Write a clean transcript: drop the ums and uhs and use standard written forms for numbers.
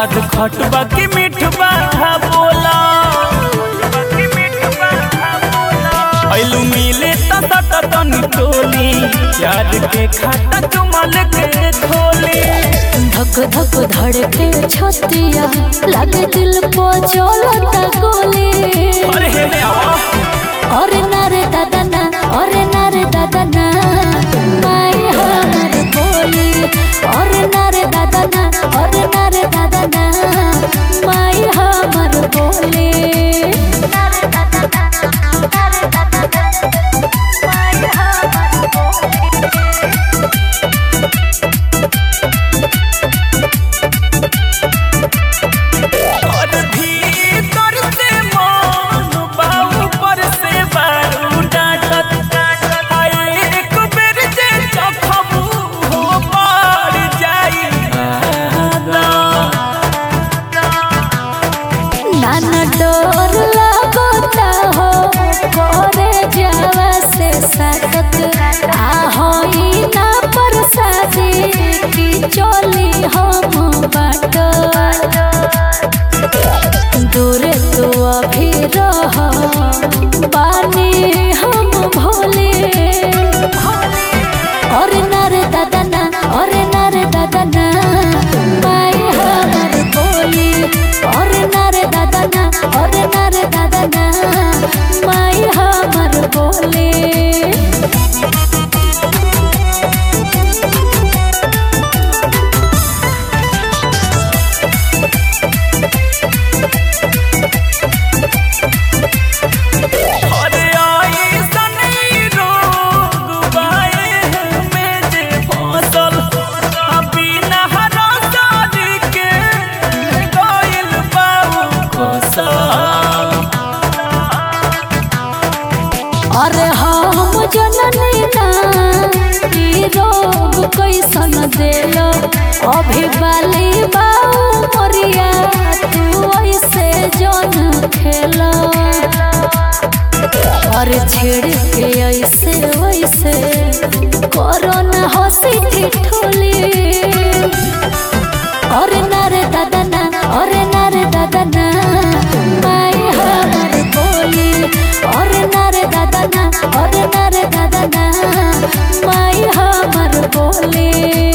स्वाद खटबा की मीठबा बोला ऐलू मिले तनी टोली प्यार के खाता चुमल के खोली। धक धक धड़के छतिया लागे दिल को चलता गोली। अरे ना रे दादा ना, अरे ना रे दादा ना, माई हमर बोली। अरे ना रे दादा ना, अरे ना रे दादा ना, माई हमर बोली। नाना डोर लगता हो करे जावा से साकत आहोई ना परसादी की चोली हम बाट। दूर तो अभी रह बानी हम भोले। अरे ना रे दादा ना, अरे ना रे दादा ना, माई हमर बोली। अरे ना रे दादा ना, अरे ना रे दादा ना, माई हमर बोली। अरे हम जननी ना ई रोग कैसन देलो अभी बाली बाऊ मरिया तू ऐसे जन खेलो। अरे छेड़ के ऐसे वैसे करो ना हंसी ठिठोली। अरे ना रे दादा ना, अरे ना रे दादा ना, माई हमर बोली। अरे ना रे दादा ना, अरे ना रे दादा ना, माई हमर बोली।